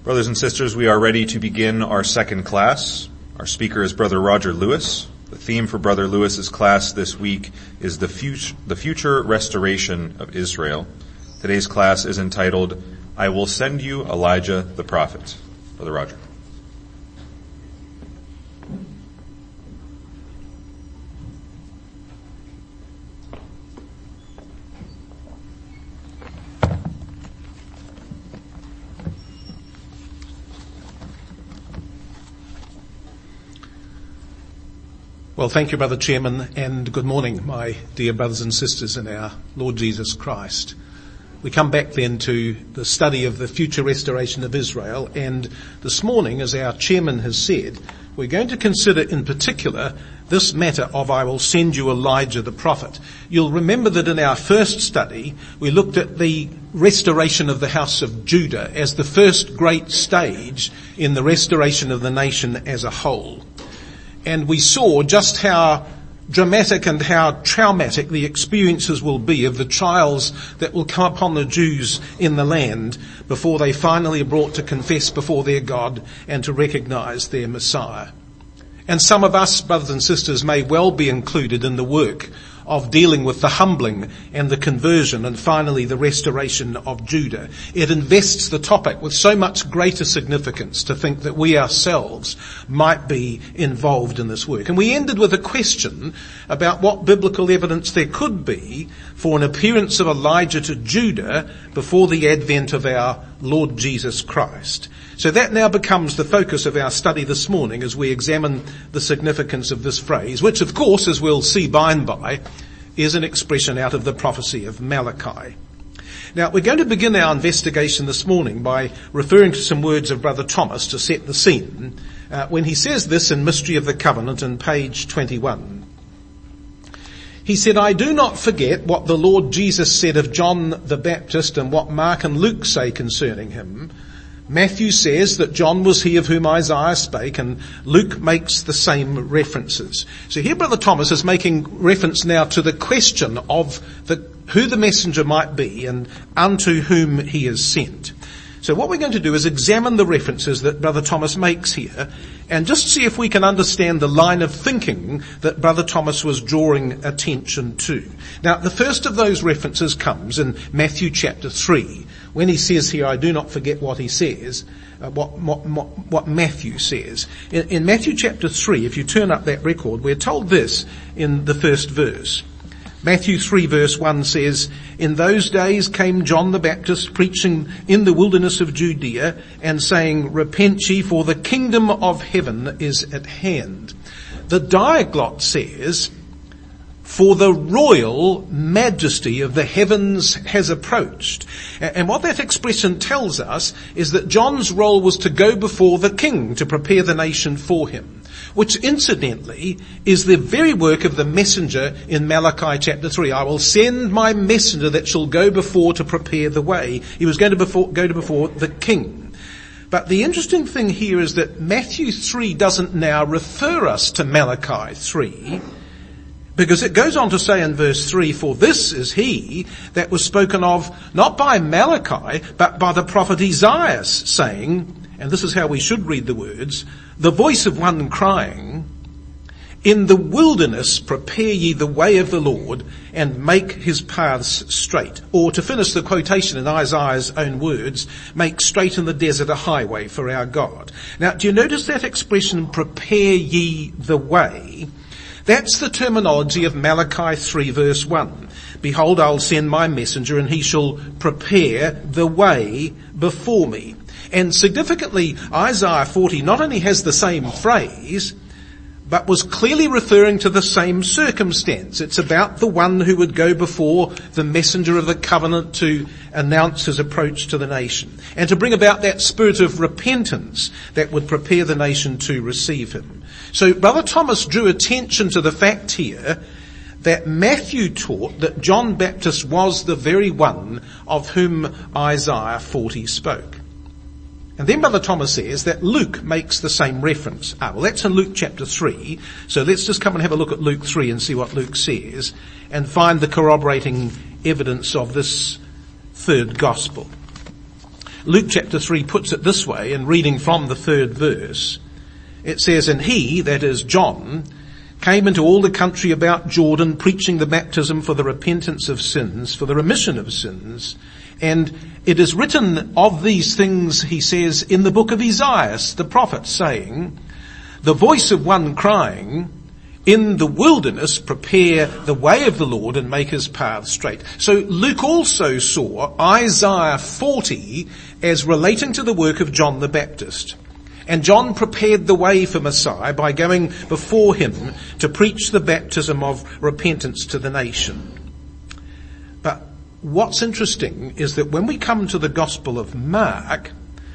Brothers and sisters, we are ready to begin our second class. Our speaker is Brother Roger Lewis. The theme for Brother Lewis's class this week is the future restoration of Israel. Today's class is entitled, I Will Send You Elijah the Prophet. Brother Roger. Well, thank you, Brother Chairman, and good morning, my dear brothers and sisters in our Lord Jesus Christ. We come back then to the study of the future restoration of Israel, and this morning, as our Chairman has said, we're going to consider in particular this matter of I will send you Elijah the prophet. You'll remember that in our first study, we looked at the restoration of the house of Judah as the first great stage in the restoration of the nation as a whole. And we saw just how dramatic and how traumatic the experiences will be of the trials that will come upon the Jews in the land before they finally are brought to confess before their God and to recognize their Messiah. And some of us, brothers and sisters, may well be included in the work of dealing with the humbling and the conversion and finally the restoration of Judah. It invests the topic with so much greater significance to think that we ourselves might be involved in this work. And we ended with a question about what biblical evidence there could be for an appearance of Elijah to Judah before the advent of our Lord Jesus Christ. So that now becomes the focus of our study this morning as we examine the significance of this phrase, which of course, as we'll see by and by, is an expression out of the prophecy of Malachi. Now, we're going to begin our investigation this morning by referring to some words of Brother Thomas to set the scene when he says this in Mystery of the Covenant on page 21. He said, I do not forget what the Lord Jesus said of John the Baptist and what Mark and Luke say concerning him. Matthew says that John was he of whom Isaiah spake, and Luke makes the same references. So here Brother Thomas is making reference now to the question of who the messenger might be and unto whom he is sent. So what we're going to do is examine the references that Brother Thomas makes here and just see if we can understand the line of thinking that Brother Thomas was drawing attention to. Now, the first of those references comes in Matthew chapter 3. When he says here, I do not forget what he says, what Matthew says. In Matthew chapter 3, if you turn up that record, we're told this in the first verse. Matthew 3 verse 1 says, In those days came John the Baptist preaching in the wilderness of Judea and saying, Repent ye, for the kingdom of heaven is at hand. The Diaglott says, For the royal majesty of the heavens has approached. And what that expression tells us is that John's role was to go before the king to prepare the nation for him, which incidentally is the very work of the messenger in Malachi chapter 3. I will send my messenger that shall go before to prepare the way. He was going to go before the king. But the interesting thing here is that Matthew 3 doesn't now refer us to Malachi 3, because it goes on to say in verse 3, For this is he that was spoken of not by Malachi, but by the prophet Isaiah, saying, and this is how we should read the words, the voice of one crying, In the wilderness prepare ye the way of the Lord, and make his paths straight. Or to finish the quotation in Isaiah's own words, make straight in the desert a highway for our God. Now, do you notice that expression, prepare ye the way? That's the terminology of Malachi 3 verse 1. Behold, I'll send my messenger, and he shall prepare the way before me. And significantly, Isaiah 40 not only has the same phrase, but was clearly referring to the same circumstance. It's about the one who would go before the messenger of the covenant to announce his approach to the nation and to bring about that spirit of repentance that would prepare the nation to receive him. So Brother Thomas drew attention to the fact here that Matthew taught that John Baptist was the very one of whom Isaiah 40 spoke. And then Brother Thomas says that Luke makes the same reference. Well, that's in Luke chapter 3. So let's just come and have a look at Luke 3 and see what Luke says and find the corroborating evidence of this third gospel. Luke chapter 3 puts it this way, in reading from the 3rd verse. It says, "And he," that is John, "came into all the country about Jordan, preaching the baptism for the repentance of sins, for the remission of sins. And it is written of these things," he says, "in the book of Isaiah, the prophet, saying, the voice of one crying, in the wilderness prepare the way of the Lord and make his path straight." So Luke also saw Isaiah 40 as relating to the work of John the Baptist. And John prepared the way for Messiah by going before him to preach the baptism of repentance to the nation. But what's interesting is that when we come to the Gospel of Mark,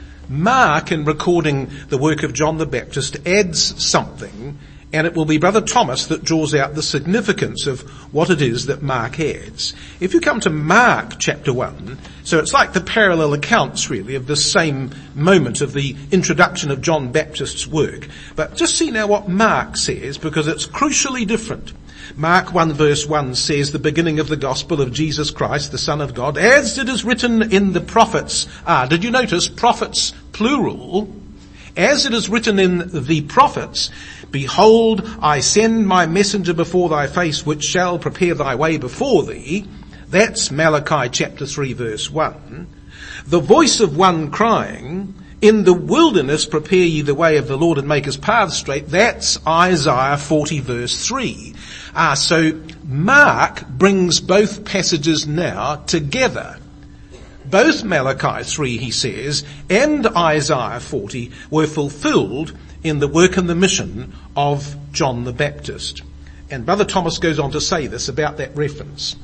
in recording the work of John the Baptist, adds something, and it will be Brother Thomas that draws out the significance of what it is that Mark adds. If you come to Mark chapter 1, so it's like the parallel accounts really of the same moment of the introduction of John Baptist's work. But just see now what Mark says, because it's crucially different. Mark 1 verse 1 says, "The beginning of the gospel of Jesus Christ, the Son of God, as it is written in the prophets." Did you notice prophets plural? "As it is written in the prophets, behold, I send my messenger before thy face, which shall prepare thy way before thee." That's Malachi chapter 3 verse 1. "The voice of one crying, in the wilderness prepare ye the way of the Lord and make his path straight." That's Isaiah 40 verse 3. So Mark brings both passages now together. Both Malachi 3, he says, and Isaiah 40 were fulfilled in the work and the mission of John the Baptist. And Brother Thomas goes on to say this about that reference.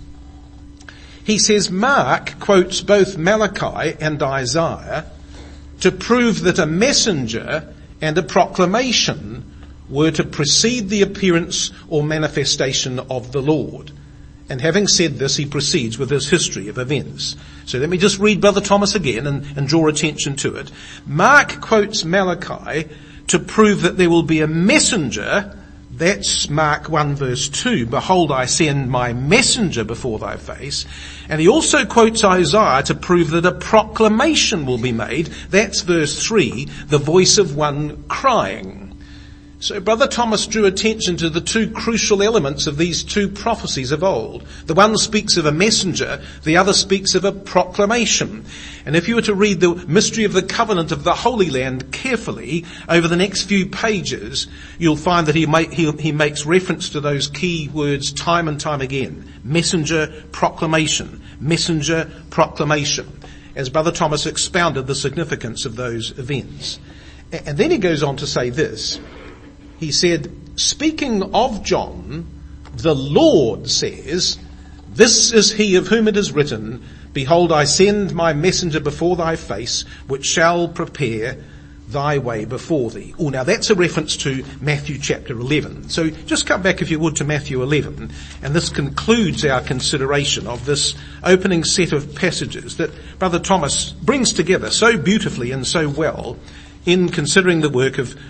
He says Mark quotes both Malachi and Isaiah to prove that a messenger and a proclamation were to precede the appearance or manifestation of the Lord. And having said this, he proceeds with his history of events. So let me just read Brother Thomas again and draw attention to it. Mark quotes Malachi to prove that there will be a messenger. That's Mark 1 verse 2. "Behold, I send my messenger before thy face." And he also quotes Isaiah to prove that a proclamation will be made. That's verse 3, "The voice of one crying." So Brother Thomas drew attention to the two crucial elements of these two prophecies of old. The one speaks of a messenger, the other speaks of a proclamation. And if you were to read the mystery of the covenant of the Holy Land carefully over the next few pages, you'll find that he makes reference to those key words time and time again. Messenger, proclamation. Messenger, proclamation. As Brother Thomas expounded the significance of those events. And then he goes on to say this. He said, speaking of John, the Lord says, "This is he of whom it is written, behold, I send my messenger before thy face, which shall prepare thy way before thee." Now that's a reference to Matthew chapter 11. So just come back, if you would, to Matthew 11, and this concludes our consideration of this opening set of passages that Brother Thomas brings together so beautifully and so well in considering the work of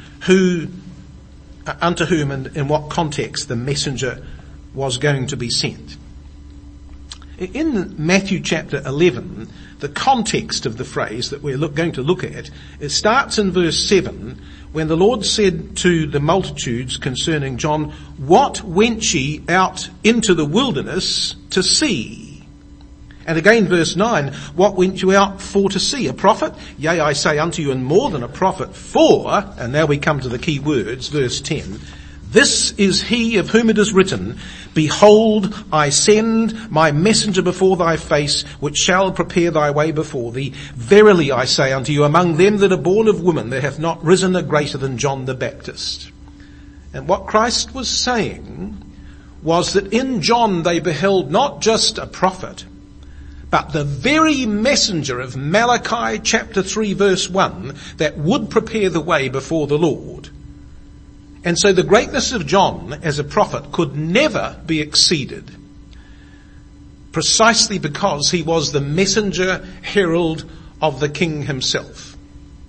unto whom and in what context the messenger was going to be sent. In Matthew chapter 11, the context of the phrase that we're going to look at, it starts in verse 7, when the Lord said to the multitudes concerning John, "What went ye out into the wilderness to see?" And again, verse 9, "What went you out for to see? A prophet? Yea, I say unto you, and more than a prophet. For," and now we come to the key words, verse 10, "This is he of whom it is written, behold, I send my messenger before thy face, which shall prepare thy way before thee. Verily I say unto you, among them that are born of women, there hath not risen a greater than John the Baptist." And what Christ was saying was that in John they beheld not just a prophet, but the very messenger of Malachi chapter 3 verse 1 that would prepare the way before the Lord. And so the greatness of John as a prophet could never be exceeded, precisely because he was the messenger herald of the King himself.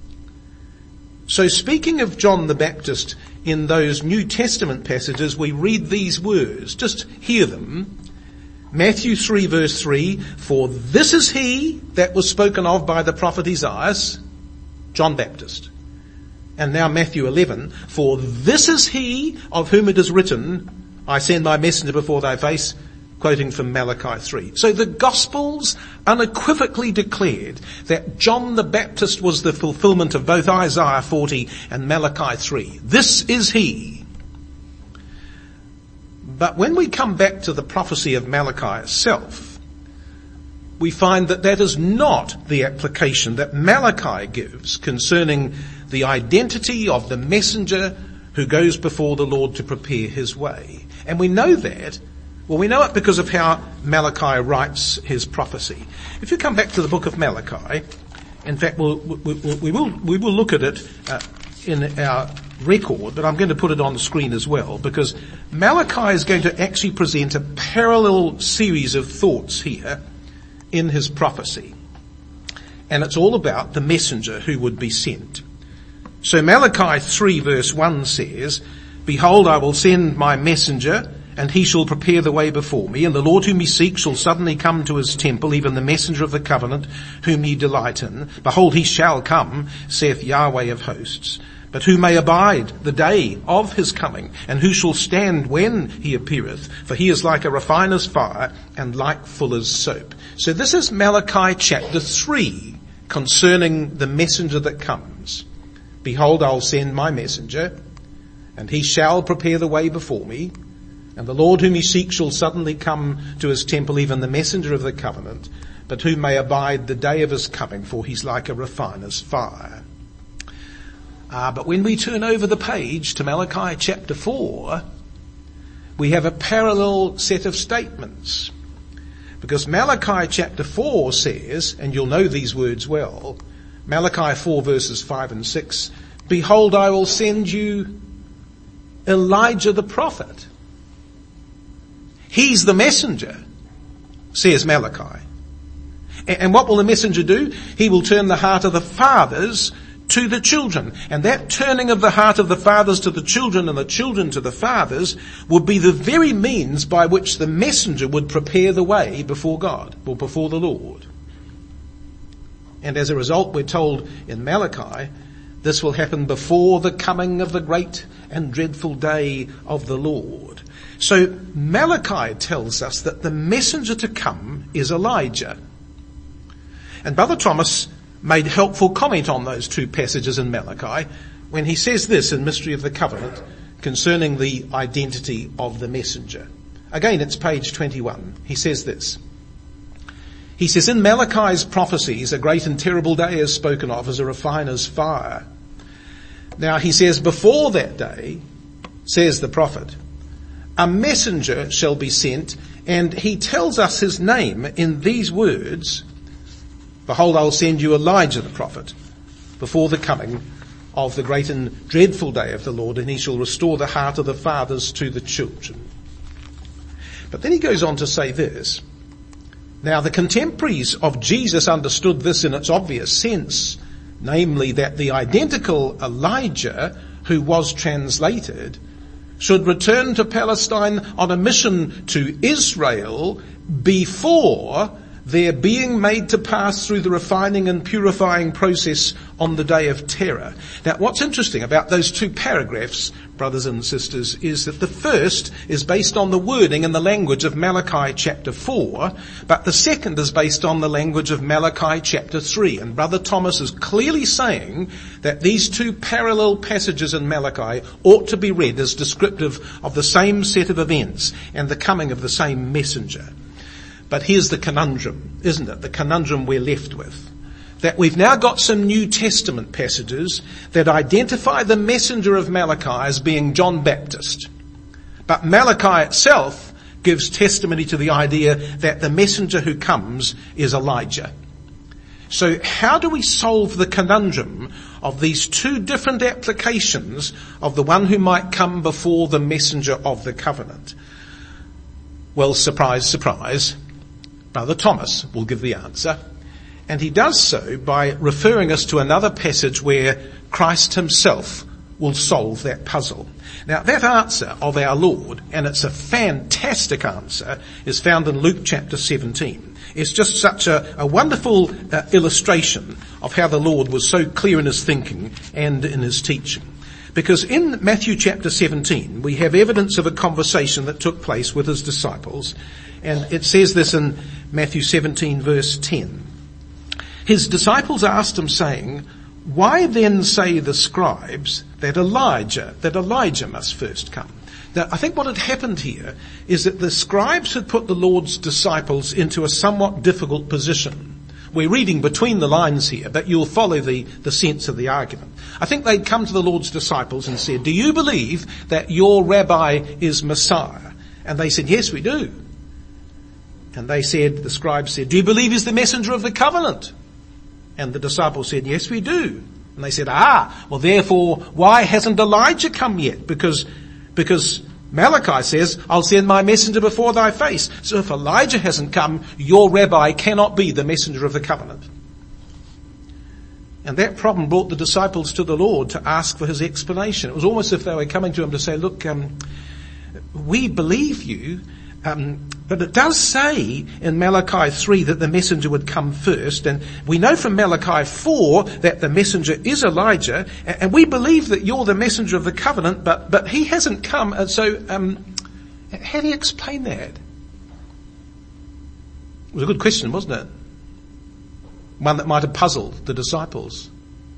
So speaking of John the Baptist in those New Testament passages, we read these words. Just hear them. Matthew 3 verse 3, for this is he that was spoken of by the prophet Isaiah, John Baptist. And now Matthew 11, for this is he of whom it is written, I send my messenger before thy face, quoting from Malachi 3. So the Gospels unequivocally declared that John the Baptist was the fulfillment of both Isaiah 40 and Malachi 3. This is he. But when we come back to the prophecy of Malachi itself, we find that that is not the application that Malachi gives concerning the identity of the messenger who goes before the Lord to prepare his way. And we know that, well, we know it because of how Malachi writes his prophecy. If you come back to the book of Malachi, in fact, we will look at it in our record, but I'm going to put it on the screen as well, because Malachi is going to actually present a parallel series of thoughts here in his prophecy. And it's all about the messenger who would be sent. So Malachi 3 verse 1 says, behold, I will send my messenger, and he shall prepare the way before me, and the Lord whom ye seek shall suddenly come to his temple, even the messenger of the covenant whom ye delight in. Behold, he shall come, saith Yahweh of hosts. But who may abide the day of his coming? And who shall stand when he appeareth? For he is like a refiner's fire and like fuller's soap. So this is Malachi chapter 3 concerning the messenger that comes. Behold, I'll send my messenger, and he shall prepare the way before me. And the Lord whom ye seek shall suddenly come to his temple, even the messenger of the covenant. But who may abide the day of his coming? For he's like a refiner's fire. But when we turn over the page to Malachi chapter 4, we have a parallel set of statements. Because Malachi chapter 4 says, and you'll know these words well, Malachi 4 verses 5 and 6, behold, I will send you Elijah the prophet. He's the messenger, says Malachi. And what will the messenger do? He will turn the heart of the fathers to the children. And that turning of the heart of the fathers to the children and the children to the fathers would be the very means by which the messenger would prepare the way before God, or before the Lord. And as a result, we're told in Malachi, this will happen before the coming of the great and dreadful day of the Lord. So Malachi tells us that the messenger to come is Elijah. And Brother Thomas made helpful comment on those two passages in Malachi when he says this in Mystery of the Covenant concerning the identity of the messenger. Again, it's page 21. He says this. He says, in Malachi's prophecies, a great and terrible day is spoken of as a refiner's fire. Now, he says, before that day, says the prophet, a messenger shall be sent, and he tells us his name in these words, behold, I will send you Elijah the prophet before the coming of the great and dreadful day of the Lord, and he shall restore the heart of the fathers to the children. But then he goes on to say this. Now, the contemporaries of Jesus understood this in its obvious sense, namely that the identical Elijah who was translated should return to Palestine on a mission to Israel before their being made to pass through the refining and purifying process on the day of terror. Now, what's interesting about those two paragraphs, brothers and sisters, is that the first is based on the wording and the language of Malachi chapter 4, but the second is based on the language of Malachi chapter 3. And Brother Thomas is clearly saying that these two parallel passages in Malachi ought to be read as descriptive of the same set of events and the coming of the same messenger. But here's the conundrum, isn't it? The conundrum we're left with. That we've now got some New Testament passages that identify the messenger of Malachi as being John Baptist. But Malachi itself gives testimony to the idea that the messenger who comes is Elijah. So how do we solve the conundrum of these two different applications of the one who might come before the messenger of the covenant? Well, surprise, surprise. Brother Thomas will give the answer, and he does so by referring us to another passage where Christ himself will solve that puzzle? Now, that answer of our Lord, and it's a fantastic answer, is found in Luke chapter 17. It's just such a wonderful illustration of how the Lord was so clear in his thinking and in his teaching. Because in Matthew chapter 17, we have evidence of a conversation that took place with his disciples. And it says this in Matthew 17 verse 10. His disciples asked him, saying, "Why then say the scribes that Elijah must first come?" Now, I think what had happened here is that the scribes had put the Lord's disciples into a somewhat difficult position. We're reading between the lines here, but you'll follow the sense of the argument. I think they'd come to the Lord's disciples and said, "Do you believe that your rabbi is Messiah?" And they said, "Yes, we do." And they said, the scribes said, "Do you believe he's the messenger of the covenant?" And the disciples said, "Yes, we do." And they said, well therefore, why hasn't Elijah come yet? Because Malachi says, "I'll send my messenger before thy face." So if Elijah hasn't come, your rabbi cannot be the messenger of the covenant. And that problem brought the disciples to the Lord to ask for his explanation. It was almost as if they were coming to him to say, "Look, we believe you, but it does say in Malachi 3 that the messenger would come first, and we know from Malachi 4 that the messenger is Elijah, and we believe that you're the messenger of the covenant, but he hasn't come, and so how do you explain that?" It was a good question, wasn't it? One that might have puzzled the disciples.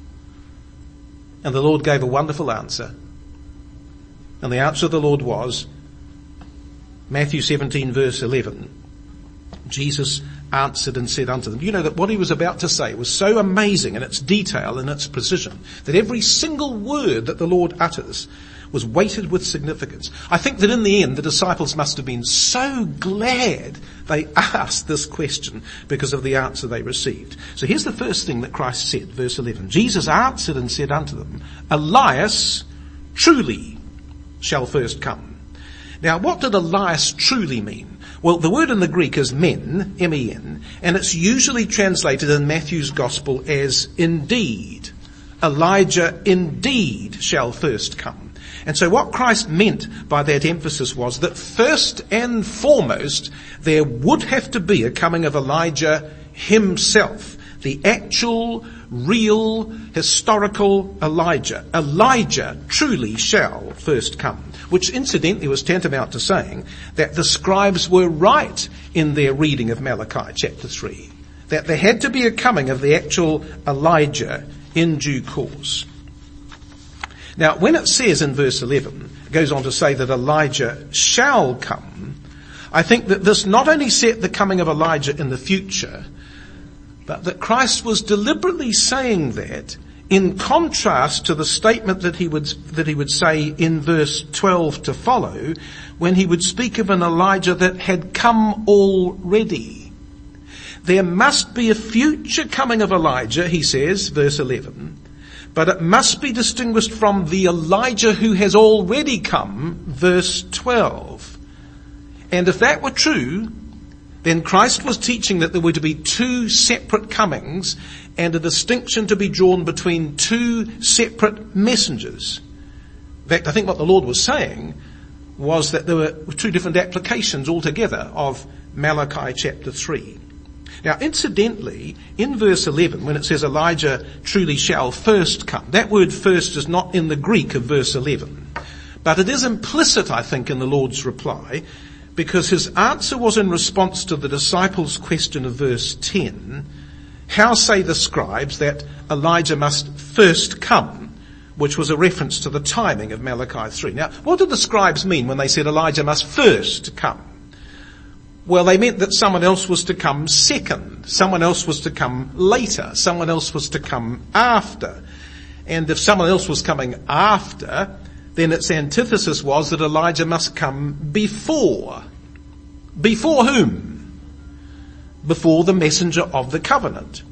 And the Lord gave a wonderful answer. And the answer of the Lord was, Matthew 17 verse 11, Jesus answered and said unto them. You know that what he was about to say was so amazing in its detail and its precision that every single word that the Lord utters was weighted with significance. I think that in the end the disciples must have been so glad they asked this question because of the answer they received. So here's the first thing that Christ said, verse 11. Jesus answered and said unto them, "Elias truly shall first come." Now, what did Elias truly mean? Well, the word in the Greek is men, M-E-N, and it's usually translated in Matthew's gospel as indeed. Elijah indeed shall first come. And so what Christ meant by that emphasis was that first and foremost, there would have to be a coming of Elijah himself. The actual, real, historical Elijah. Elijah truly shall first come. Which incidentally was tantamount to saying that the scribes were right in their reading of Malachi chapter 3. That there had to be a coming of the actual Elijah in due course. Now, when it says in verse 11, it goes on to say that Elijah shall come, I think that this not only set the coming of Elijah in the future, but that Christ was deliberately saying that in contrast to the statement that he would say in verse 12 to follow, when he would speak of an Elijah that had come already. There must be a future coming of Elijah, he says, verse 11, but it must be distinguished from the Elijah who has already come, verse 12. And if that were true, then Christ was teaching that there were to be two separate comings and a distinction to be drawn between two separate messengers. In fact, I think what the Lord was saying was that there were two different applications altogether of Malachi chapter 3. Now, incidentally, in verse 11, when it says Elijah truly shall first come, that word first is not in the Greek of verse 11. But it is implicit, I think, in the Lord's reply, because his answer was in response to the disciples' question of verse 10, how say the scribes that Elijah must first come, which was a reference to the timing of Malachi 3. Now, what did the scribes mean when they said Elijah must first come? Well, they meant that someone else was to come second, someone else was to come later, someone else was to come after. And if someone else was coming after, then its antithesis was that Elijah must come before. Before whom? Before the messenger of the covenant.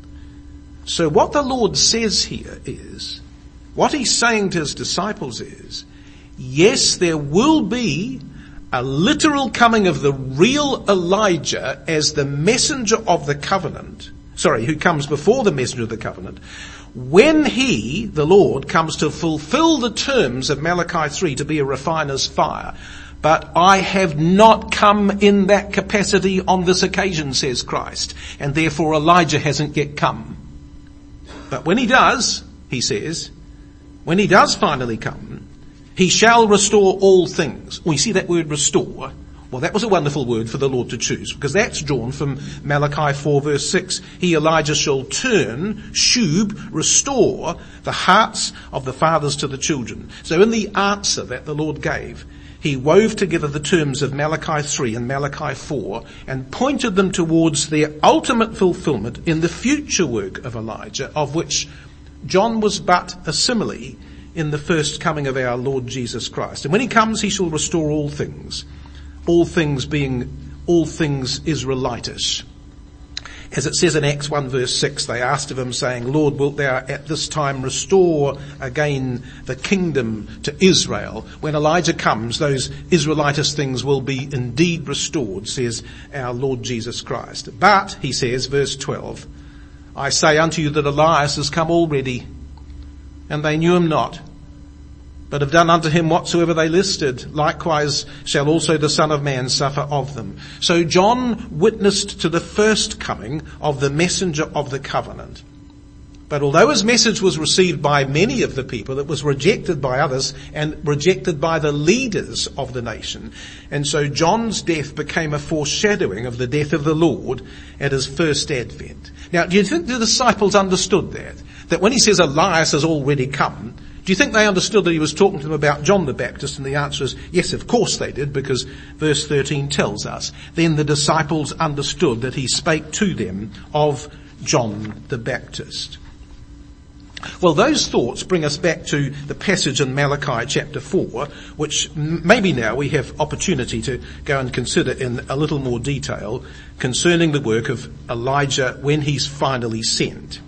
So what the Lord says here is, what he's saying to his disciples is, yes, there will be a literal coming of the real Elijah as the messenger of the covenant, who comes before the messenger of the covenant, when he, the Lord, comes to fulfill the terms of Malachi 3 to be a refiner's fire. But I have not come in that capacity on this occasion, says Christ, and therefore Elijah hasn't yet come. But when he does, he says, when he does finally come, he shall restore all things. We see that word restore. Well, that was a wonderful word for the Lord to choose, because that's drawn from Malachi 4 verse 6. He, Elijah, shall turn, shub, restore the hearts of the fathers to the children. So in the answer that the Lord gave, he wove together the terms of Malachi 3 and Malachi 4 and pointed them towards their ultimate fulfillment in the future work of Elijah, of which John was but a simile in the first coming of our Lord Jesus Christ. And when he comes, he shall restore all things being all things Israelitish. As it says in Acts 1 verse 6, they asked of him, saying, Lord, wilt thou at this time restore again the kingdom to Israel? When Elijah comes, those Israelitish things will be indeed restored, says our Lord Jesus Christ. But, he says, verse 12, I say unto you that Elias is come already, and they knew him not, but have done unto him whatsoever they listed. Likewise shall also the Son of Man suffer of them. So John witnessed to the first coming of the messenger of the covenant. But although his message was received by many of the people, it was rejected by others and rejected by the leaders of the nation. And so John's death became a foreshadowing of the death of the Lord at his first advent. Now, do you think the disciples understood that? That when he says Elias has already come, do you think they understood that he was talking to them about John the Baptist? And the answer is, yes, of course they did, because verse 13 tells us. Then the disciples understood that he spake to them of John the Baptist. Well, those thoughts bring us back to the passage in Malachi chapter 4, which maybe now we have opportunity to go and consider in a little more detail concerning the work of Elijah when he's finally sent.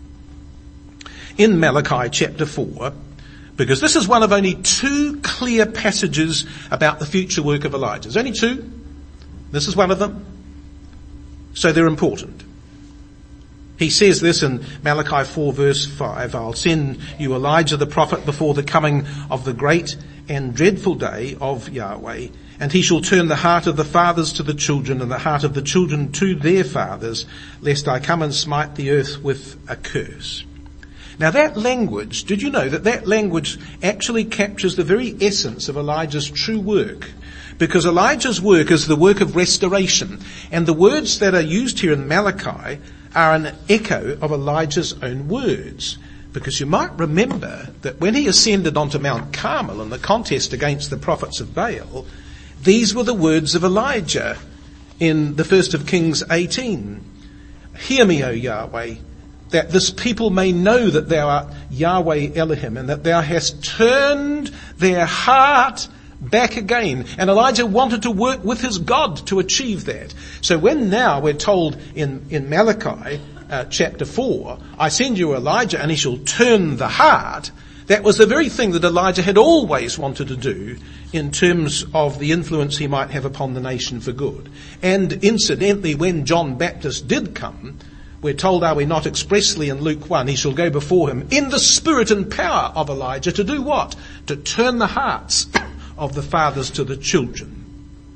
In Malachi chapter 4, because this is one of only two clear passages about the future work of Elijah. There's only two. This is one of them. So they're important. He says this in Malachi 4 verse 5, I'll send you Elijah the prophet before the coming of the great and dreadful day of Yahweh, and he shall turn the heart of the fathers to the children and the heart of the children to their fathers, lest I come and smite the earth with a curse. Now that language, did you know that language actually captures the very essence of Elijah's true work? Because Elijah's work is the work of restoration. And the words that are used here in Malachi are an echo of Elijah's own words. Because you might remember that when he ascended onto Mount Carmel in the contest against the prophets of Baal, these were the words of Elijah in the 1st of Kings 18. Hear me, O Yahweh, that this people may know that thou art Yahweh Elohim, and that thou hast turned their heart back again. And Elijah wanted to work with his God to achieve that. So when now we're told in Malachi chapter 4, I send you Elijah and he shall turn the heart, that was the very thing that Elijah had always wanted to do in terms of the influence he might have upon the nation for good. And incidentally, when John Baptist did come, we're told, are we not expressly in Luke 1, he shall go before him in the spirit and power of Elijah to do what? To turn the hearts of the fathers to the children.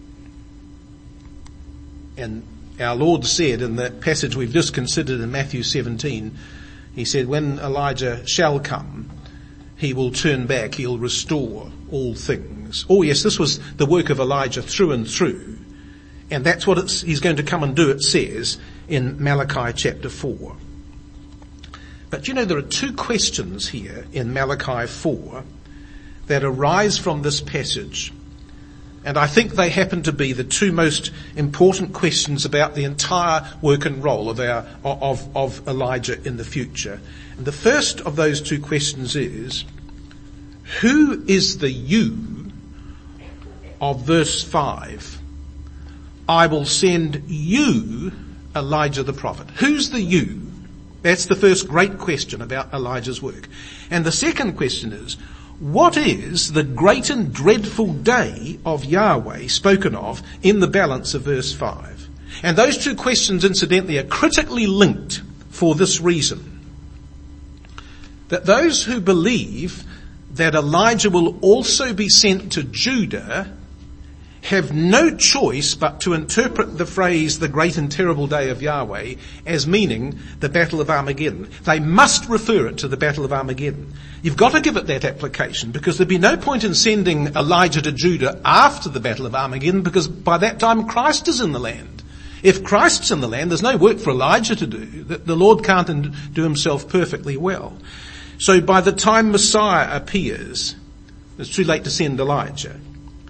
And our Lord said in the passage we've just considered in Matthew 17, he said, when Elijah shall come, he will turn back, he'll restore all things. Oh yes, this was the work of Elijah through and through. And that's what he's going to come and do, it says in Malachi chapter 4. But you know, there are two questions here in Malachi 4 that arise from this passage. And I think they happen to be the two most important questions about the entire work and role of Elijah in the future. And the first of those two questions is, who is the you of verse 5? I will send you Elijah the prophet. Who's the you? That's the first great question about Elijah's work. And the second question is, what is the great and dreadful day of Yahweh spoken of in the balance of verse 5? And those two questions, incidentally, are critically linked for this reason. that those who believe that Elijah will also be sent to Judah have no choice but to interpret the phrase, the great and terrible day of Yahweh, as meaning the Battle of Armageddon. They must refer it to the Battle of Armageddon. You've got to give it that application, because there'd be no point in sending Elijah to Judah after the Battle of Armageddon, because by that time Christ is in the land. If Christ's in the land, there's no work for Elijah to do. The Lord can't do himself perfectly well. So by the time Messiah appears, it's too late to send Elijah.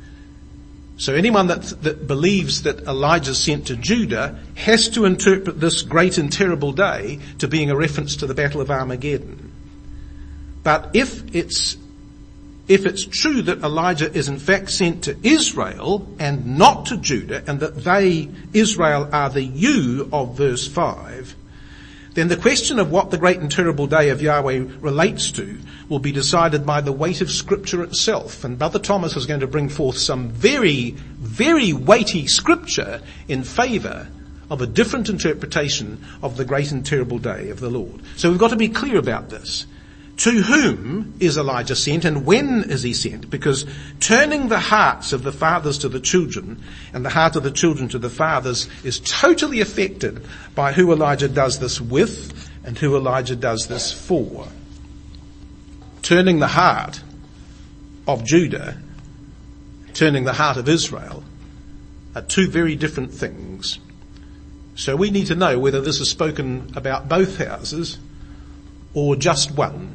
So anyone that believes that Elijah's sent to Judah has to interpret this great and terrible day to being a reference to the Battle of Armageddon. But if it's true that Elijah is in fact sent to Israel and not to Judah, and that Israel, are the you of verse 5, then the question of what the great and terrible day of Yahweh relates to will be decided by the weight of Scripture itself. And Brother Thomas is going to bring forth some very, very weighty Scripture in favour of a different interpretation of the great and terrible day of the Lord. So we've got to be clear about this. To whom is Elijah sent, and when is he sent? Because turning the hearts of the fathers to the children and the heart of the children to the fathers is totally affected by who Elijah does this with and who Elijah does this for. Turning the heart of Judah, turning the heart of Israel, are two very different things. So we need to know whether this is spoken about both houses or just one.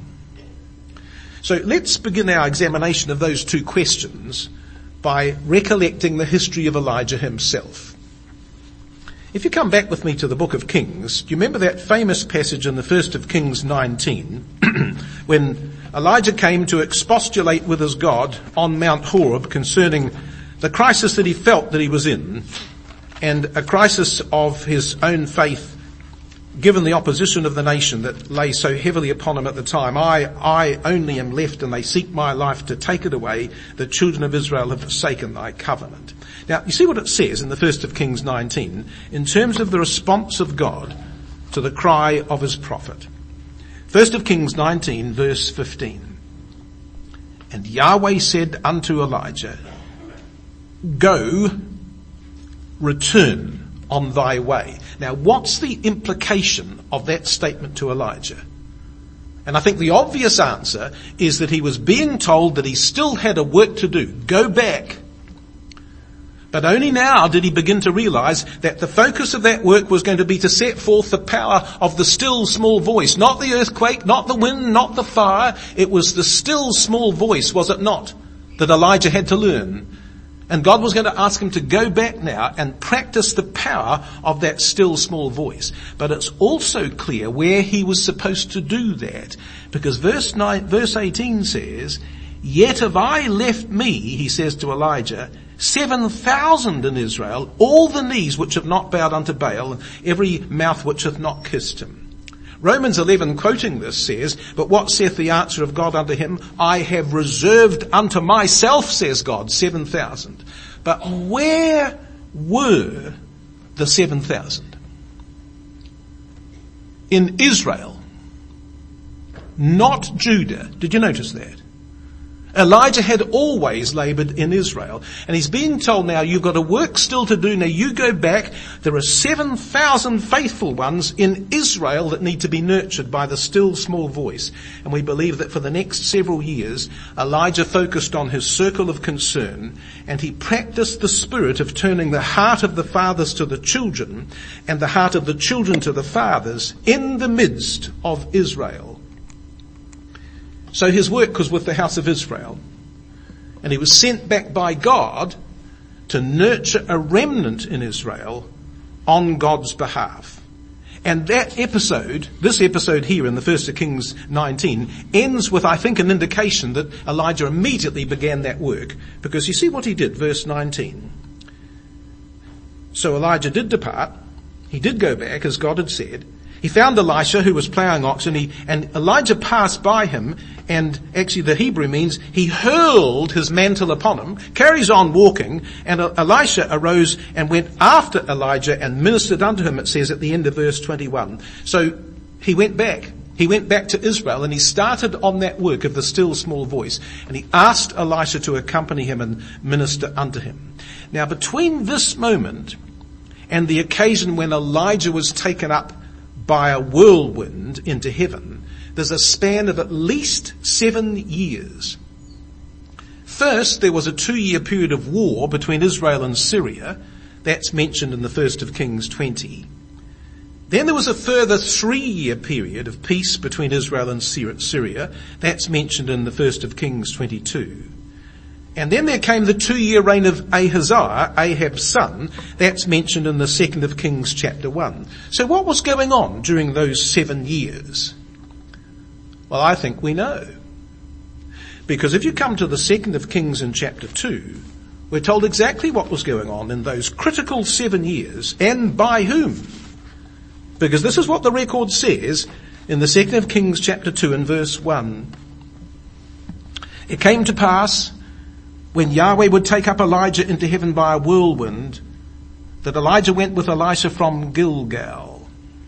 So let's begin our examination of those two questions by recollecting the history of Elijah himself. If you come back with me to the book of Kings, do you remember that famous passage in the 1st of Kings 19 when Elijah came to expostulate with his God on Mount Horeb concerning the crisis that he felt that he was in, and a crisis of his own faith given the opposition of the nation that lay so heavily upon him at the time. I only am left, and they seek my life to take it away. The children of Israel have forsaken thy covenant. Now, you see what it says in the 1st of Kings 19 in terms of the response of God to the cry of his prophet. 1st of Kings 19, verse 15. And Yahweh said unto Elijah, Go, return on thy way. Now, what's the implication of that statement to Elijah? And I think the obvious answer is that he was being told that he still had a work to do. Go back. But only now did he begin to realize that the focus of that work was going to be to set forth the power of the still small voice. Not the earthquake, not the wind, not the fire. It was the still small voice, was it not, that Elijah had to learn. And God was going to ask him to go back now and practice the power of that still small voice. But it's also clear where he was supposed to do that. Because verse 18 says, Yet have I left me, he says to Elijah, 7,000 in Israel, all the knees which have not bowed unto Baal, and every mouth which hath not kissed him. Romans 11, quoting this, says, But what saith the answer of God unto him? I have reserved unto myself, says God, 7,000. But where were the 7,000? In Israel, not Judah. Did you notice that? Elijah had always laboured in Israel. And he's being told now, you've got a work still to do. Now you go back. There are 7,000 faithful ones in Israel that need to be nurtured by the still small voice. And we believe that for the next several years, Elijah focused on his circle of concern, and he practiced the spirit of turning the heart of the fathers to the children and the heart of the children to the fathers in the midst of Israel. So his work was with the house of Israel. And he was sent back by God to nurture a remnant in Israel on God's behalf. And that episode, this episode here in the 1st of Kings 19, ends with, I think, an indication that Elijah immediately began that work. Because you see what he did, verse 19. So Elijah did depart. He did go back, as God had said. He found Elisha, who was ploughing oxen, and Elijah passed by him, and actually the Hebrew means he hurled his mantle upon him, carries on walking, and Elisha arose and went after Elijah and ministered unto him, it says at the end of verse 21. So he went back. he went back to Israel and he started on that work of the still small voice, and he asked Elisha to accompany him and minister unto him. Now between this moment and the occasion when Elijah was taken up by a whirlwind into heaven, there's a span of at least 7 years. First, there was a 2-year period of war between Israel and Syria. That's mentioned in the 1st of Kings 20. Then there was a further 3-year period of peace between Israel and Syria. That's mentioned in the 1st of Kings 22. And then there came the 2-year reign of Ahaziah, Ahab's son. That's mentioned in the 2nd of Kings chapter 1. So what was going on during those 7 years? Well, I think we know. Because if you come to the 2nd of Kings in chapter 2, we're told exactly what was going on in those critical 7 years, and by whom. Because this is what the record says in the 2nd of Kings chapter 2 and verse 1. It came to pass, when Yahweh would take up Elijah into heaven by a whirlwind, that Elijah went with Elisha from Gilgal.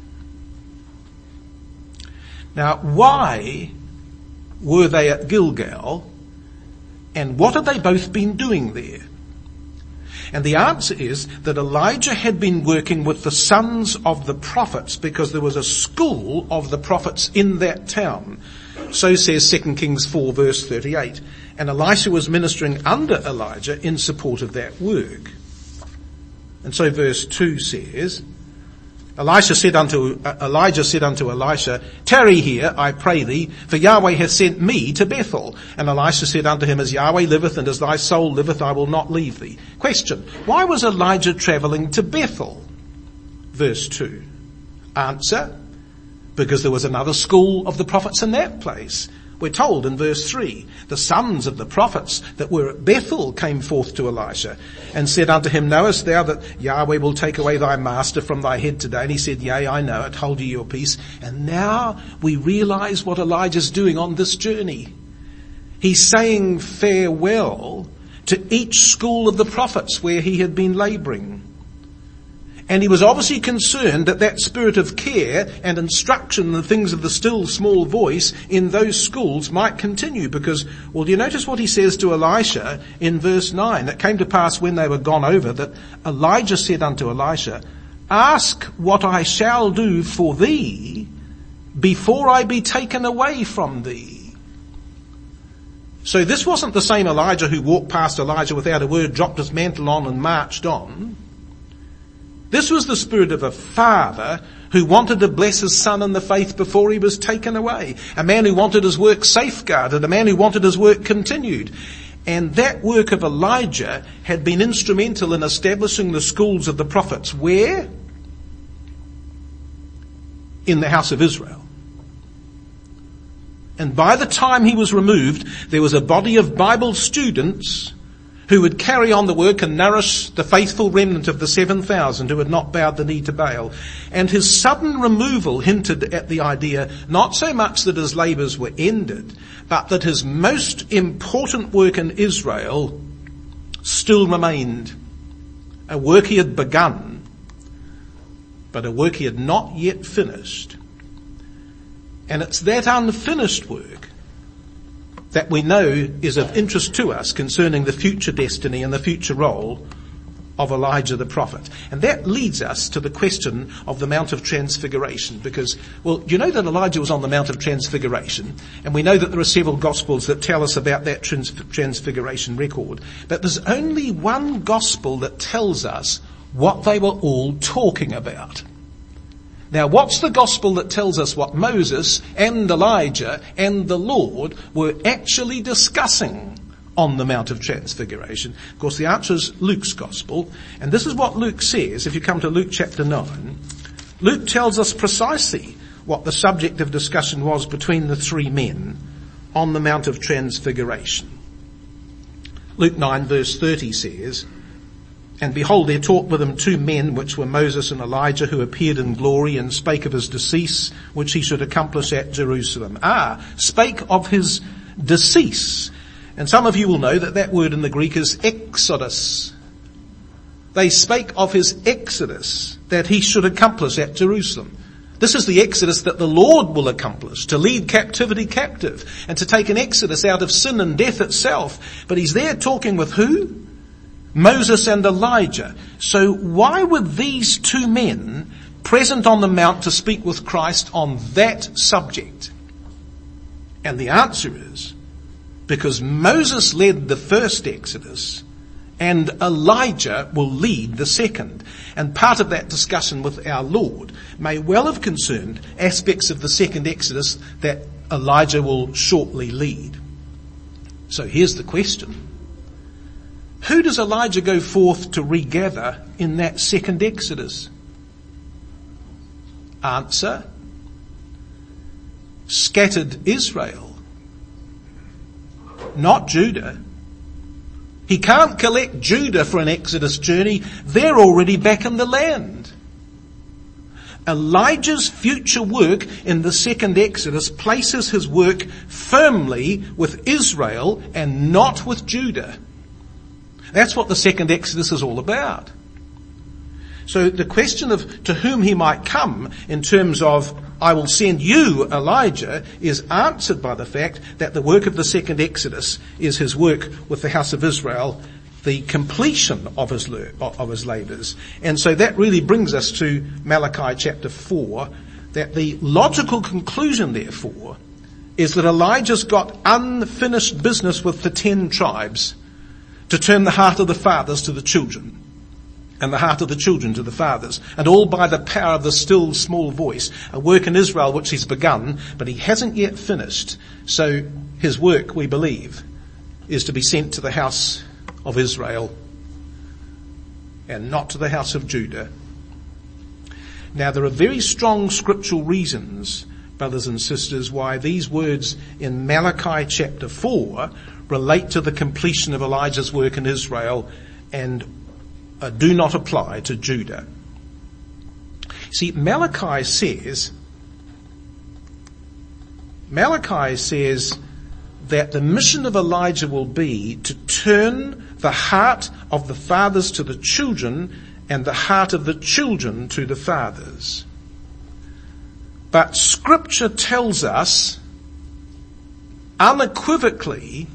Now, why were they at Gilgal, and what had they both been doing there? And the answer is that Elijah had been working with the sons of the prophets, because there was a school of the prophets in that town. So says 2 Kings 4 verse 38. And Elisha was ministering under Elijah in support of that work. And so verse 2 says, Elijah said unto Elisha, tarry here, I pray thee, for Yahweh hath sent me to Bethel. And Elisha said unto him, as Yahweh liveth and as thy soul liveth, I will not leave thee. Question, why was Elijah travelling to Bethel? Verse 2. Answer, because there was another school of the prophets in that place. We're told in verse 3, the sons of the prophets that were at Bethel came forth to Elisha and said unto him, knowest thou that Yahweh will take away thy master from thy head today? And he said, yea, I know it, hold ye your peace. And now we realize what Elijah's doing on this journey. He's saying farewell to each school of the prophets where he had been labouring. And he was obviously concerned that that spirit of care and instruction and the things of the still small voice in those schools might continue, because, well, do you notice what he says to Elisha in verse 9? It came to pass when they were gone over that Elijah said unto Elisha, ask what I shall do for thee before I be taken away from thee. So this wasn't the same Elijah who walked past Elijah without a word, dropped his mantle on and marched on. This was the spirit of a father who wanted to bless his son in the faith before he was taken away. A man who wanted his work safeguarded, a man who wanted his work continued. And that work of Elijah had been instrumental in establishing the schools of the prophets. Where? In the house of Israel. And by the time he was removed, there was a body of Bible students who would carry on the work and nourish the faithful remnant of the 7,000 who had not bowed the knee to Baal. And his sudden removal hinted at the idea not so much that his labours were ended, but that his most important work in Israel still remained. A work he had begun, but a work he had not yet finished. And it's that unfinished work that we know is of interest to us concerning the future destiny and the future role of Elijah the prophet. And that leads us to the question of the Mount of Transfiguration, because, well, you know that Elijah was on the Mount of Transfiguration, and we know that there are several Gospels that tell us about that Transfiguration record, but there's only one Gospel that tells us what they were all talking about. Now, what's the gospel that tells us what Moses and Elijah and the Lord were actually discussing on the Mount of Transfiguration? Of course, the answer is Luke's gospel. And this is what Luke says. If you come to Luke chapter 9, Luke tells us precisely what the subject of discussion was between the three men on the Mount of Transfiguration. Luke 9 verse 30 says, and behold, there talked with him 2 men, which were Moses and Elijah, who appeared in glory and spake of his decease, which he should accomplish at Jerusalem. Spake of his decease. And some of you will know that that word in the Greek is exodus. They spake of his exodus that he should accomplish at Jerusalem. This is the exodus that the Lord will accomplish, to lead captivity captive and to take an exodus out of sin and death itself. But he's there talking with who? Moses and Elijah. So why were these two men present on the mount to speak with Christ on that subject? And the answer is, because Moses led the first exodus and Elijah will lead the second. And part of that discussion with our Lord may well have concerned aspects of the second exodus that Elijah will shortly lead. So here's the question. Who does Elijah go forth to regather in that second exodus? Answer: scattered Israel, not Judah. He can't collect Judah for an exodus journey. They're already back in the land. Elijah's future work in the second exodus places his work firmly with Israel and not with Judah. That's what the second exodus is all about. So the question of to whom he might come in terms of I will send you, Elijah, is answered by the fact that the work of the second exodus is his work with the house of Israel, the completion of his labours. And so that really brings us to Malachi chapter 4, that the logical conclusion therefore is that Elijah's got unfinished business with the 10 tribes to turn the heart of the fathers to the children, and the heart of the children to the fathers, and all by the power of the still small voice, a work in Israel which he's begun, but he hasn't yet finished. So his work, we believe, is to be sent to the house of Israel and not to the house of Judah. Now there are very strong scriptural reasons, brothers and sisters, why these words in Malachi chapter 4 relate to the completion of Elijah's work in Israel and do not apply to Judah. See, Malachi says that the mission of Elijah will be to turn the heart of the fathers to the children and the heart of the children to the fathers. But Scripture tells us unequivocally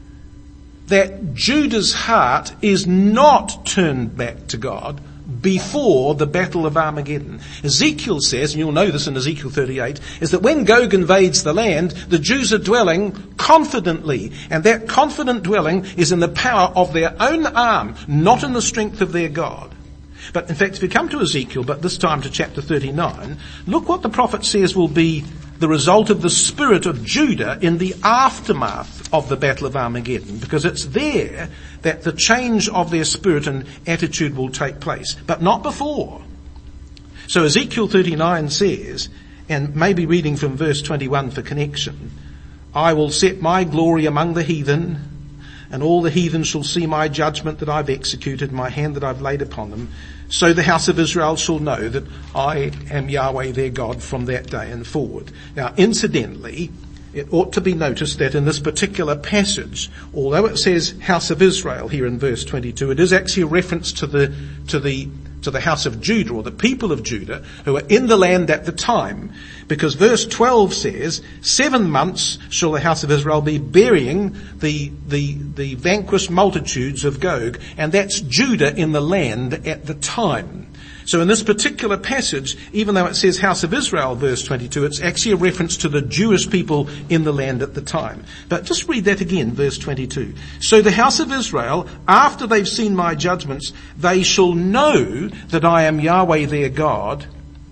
that Judah's heart is not turned back to God before the battle of Armageddon. Ezekiel says, and you'll know this in Ezekiel 38, is that when Gog invades the land, the Jews are dwelling confidently. And that confident dwelling is in the power of their own arm, not in the strength of their God. But in fact, if you come to Ezekiel, but this time to chapter 39, look what the prophet says will be the result of the spirit of Judah in the aftermath of the Battle of Armageddon, because it's there that the change of their spirit and attitude will take place, but not before. So Ezekiel 39 says, and maybe reading from verse 21 for connection, I will set my glory among the heathen, and all the heathen shall see my judgment that I've executed, my hand that I've laid upon them. So the house of Israel shall know that I am Yahweh their God from that day and forward. Now, incidentally, it ought to be noticed that in this particular passage, although it says house of Israel here in verse 22, it is actually a reference to the house of Judah, or the people of Judah who are in the land at the time, because verse 12 says, 7 months shall the house of Israel be burying the vanquished multitudes of Gog, and that's Judah in the land at the time. So in this particular passage, even though it says house of Israel, verse 22, it's actually a reference to the Jewish people in the land at the time. But just read that again, verse 22. So the house of Israel, after they've seen my judgments, they shall know that I am Yahweh their God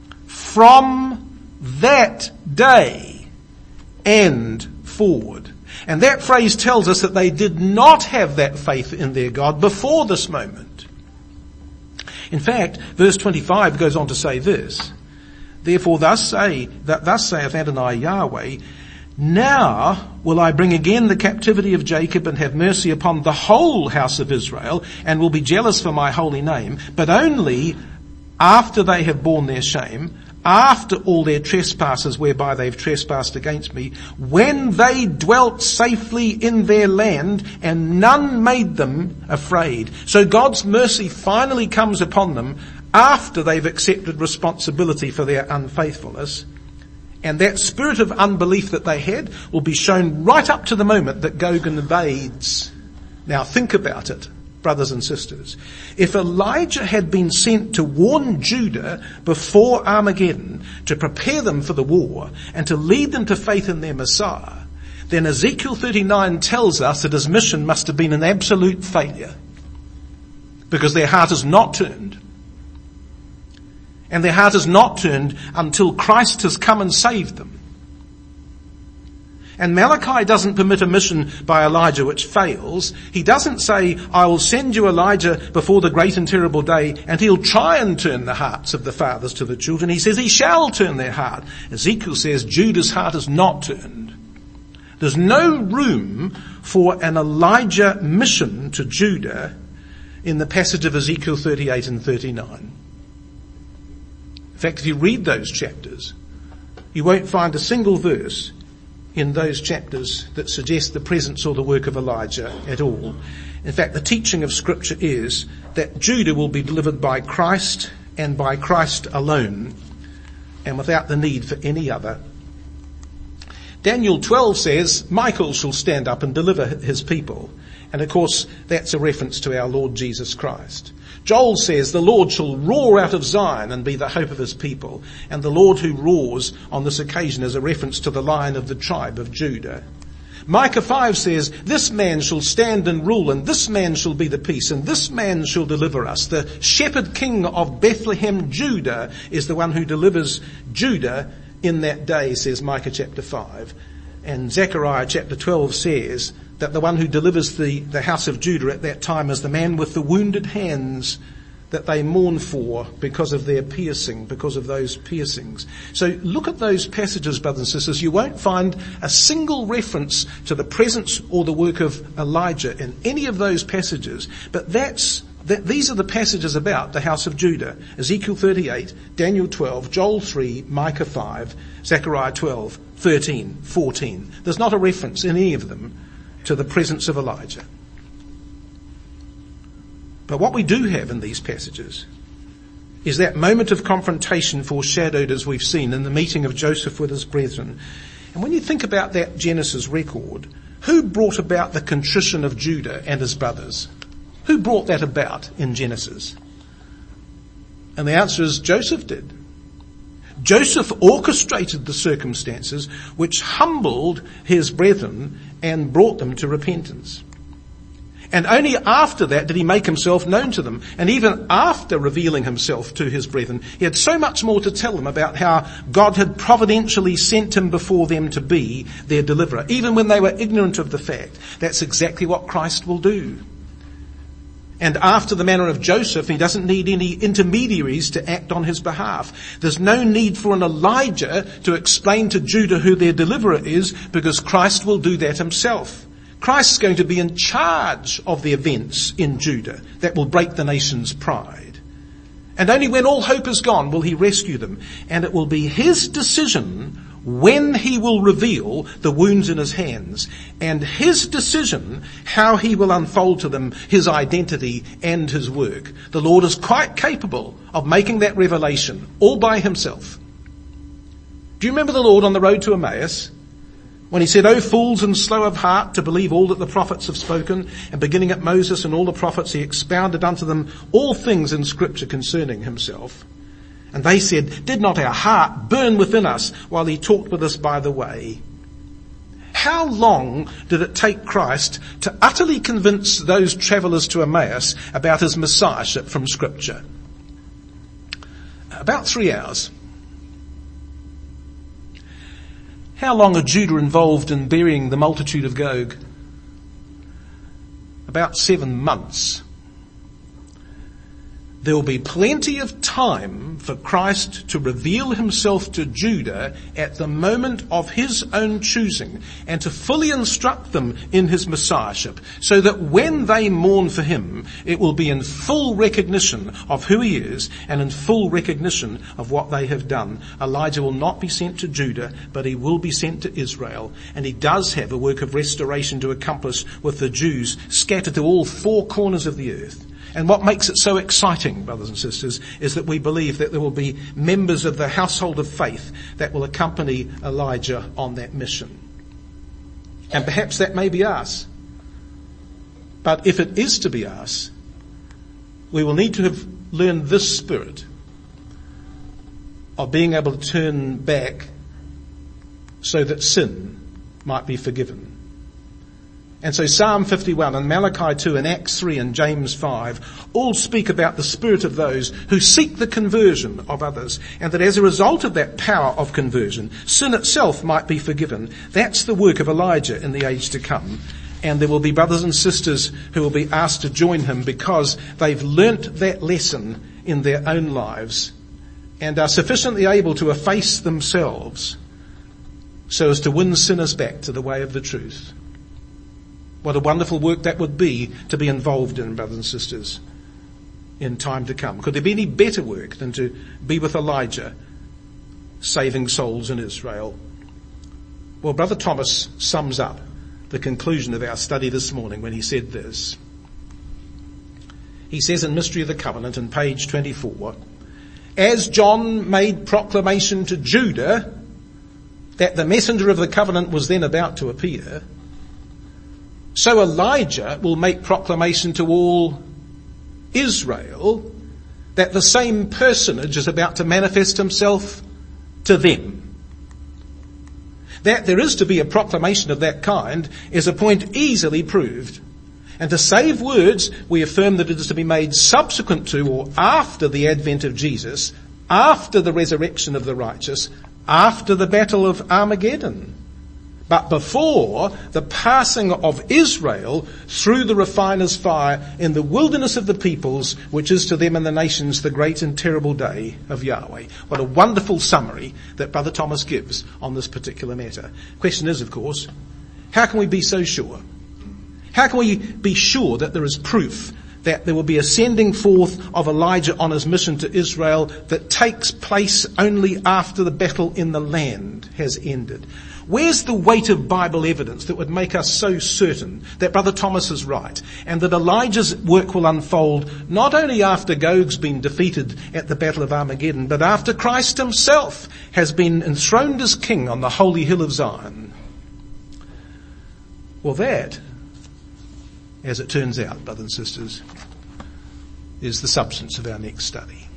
from that day and forward. And that phrase tells us that they did not have that faith in their God before this moment. In fact, verse 25 goes on to say this, therefore thus saith Adonai Yahweh, now will I bring again the captivity of Jacob and have mercy upon the whole house of Israel, and will be jealous for my holy name, but only after they have borne their shame, after all their trespasses whereby they've trespassed against me, when they dwelt safely in their land and none made them afraid. So God's mercy finally comes upon them after they've accepted responsibility for their unfaithfulness. And that spirit of unbelief that they had will be shown right up to the moment that Gog invades. Now think about it, brothers and sisters. If Elijah had been sent to warn Judah before Armageddon, to prepare them for the war, and to lead them to faith in their Messiah, then Ezekiel 39 tells us that his mission must have been an absolute failure, because their heart is not turned. And their heart is not turned until Christ has come and saved them. And Malachi doesn't permit a mission by Elijah which fails. He doesn't say, I will send you Elijah before the great and terrible day, and he'll try and turn the hearts of the fathers to the children. He says he shall turn their heart. Ezekiel says Judah's heart is not turned. There's no room for an Elijah mission to Judah in the passage of Ezekiel 38 and 39. In fact, if you read those chapters, you won't find a single verse in those chapters that suggest the presence or the work of Elijah at all. In fact, the teaching of Scripture is that Judah will be delivered by Christ and by Christ alone, and without the need for any other. Daniel 12 says, Michael shall stand up and deliver his people. And of course, that's a reference to our Lord Jesus Christ. Joel says, the Lord shall roar out of Zion and be the hope of his people. And the Lord who roars on this occasion is a reference to the Lion of the tribe of Judah. Micah 5 says, this man shall stand and rule, and this man shall be the peace, and this man shall deliver us. The shepherd king of Bethlehem, Judah, is the one who delivers Judah in that day, says Micah chapter 5. And Zechariah chapter 12 says that the one who delivers the house of Judah at that time is the man with the wounded hands that they mourn for because of their piercing, because of those piercings. So look at those passages, brothers and sisters. You won't find a single reference to the presence or the work of Elijah in any of those passages, but these are the passages about the house of Judah. Ezekiel 38, Daniel 12, Joel 3, Micah 5, Zechariah 12, 13, 14. There's not a reference in any of them to the presence of Elijah. But what we do have in these passages is that moment of confrontation foreshadowed, as we've seen, in the meeting of Joseph with his brethren. And when you think about that Genesis record, who brought about the contrition of Judah and his brothers? Who brought that about in Genesis? And the answer is Joseph did. Joseph orchestrated the circumstances which humbled his brethren and brought them to repentance. And only after that did he make himself known to them. And even after revealing himself to his brethren, he had so much more to tell them about how God had providentially sent him before them to be their deliverer, even when they were ignorant of the fact. That's exactly what Christ will do. And after the manner of Joseph, he doesn't need any intermediaries to act on his behalf. There's no need for an Elijah to explain to Judah who their deliverer is, because Christ will do that himself. Christ's going to be in charge of the events in Judah that will break the nation's pride. And only when all hope is gone will he rescue them. And it will be his decision when he will reveal the wounds in his hands, and his decision how he will unfold to them his identity and his work. The Lord is quite capable of making that revelation all by himself. Do you remember the Lord on the road to Emmaus? When he said, O fools and slow of heart to believe all that the prophets have spoken, and beginning at Moses and all the prophets, he expounded unto them all things in Scripture concerning himself. And they said, did not our heart burn within us while he talked with us by the way? How long did it take Christ to utterly convince those travellers to Emmaus about his messiahship from Scripture? About 3 hours. How long are Judah involved in burying the multitude of Gog? About 7 months. There will be plenty of time for Christ to reveal himself to Judah at the moment of his own choosing, and to fully instruct them in his messiahship, so that when they mourn for him, it will be in full recognition of who he is and in full recognition of what they have done. Elijah will not be sent to Judah, but he will be sent to Israel, and he does have a work of restoration to accomplish with the Jews scattered to all 4 corners of the earth. And what makes it so exciting, brothers and sisters, is that we believe that there will be members of the household of faith that will accompany Elijah on that mission. And perhaps that may be us. But if it is to be us, we will need to have learned this spirit of being able to turn back so that sin might be forgiven. And so Psalm 51 and Malachi 2 and Acts 3 and James 5 all speak about the spirit of those who seek the conversion of others, and that as a result of that power of conversion, sin itself might be forgiven. That's the work of Elijah in the age to come. And there will be brothers and sisters who will be asked to join him because they've learnt that lesson in their own lives and are sufficiently able to efface themselves so as to win sinners back to the way of the truth. What a wonderful work that would be to be involved in, brothers and sisters, in time to come. Could there be any better work than to be with Elijah, saving souls in Israel? Well, Brother Thomas sums up the conclusion of our study this morning when he said this. He says in Mystery of the Covenant on page 24, as John made proclamation to Judah that the messenger of the covenant was then about to appear, so Elijah will make proclamation to all Israel that the same personage is about to manifest himself to them. That there is to be a proclamation of that kind is a point easily proved. And to save words, we affirm that it is to be made subsequent to or after the advent of Jesus, after the resurrection of the righteous, after the battle of Armageddon, but before the passing of Israel through the refiner's fire in the wilderness of the peoples, which is to them and the nations the great and terrible day of Yahweh. What a wonderful summary that Brother Thomas gives on this particular matter. Question is, of course, how can we be so sure? How can we be sure that there is proof that there will be a sending forth of Elijah on his mission to Israel that takes place only after the battle in the land has ended? Where's the weight of Bible evidence that would make us so certain that Brother Thomas is right and that Elijah's work will unfold not only after Gog's been defeated at the Battle of Armageddon, but after Christ himself has been enthroned as king on the holy hill of Zion? Well, that, as it turns out, brothers and sisters, is the substance of our next study.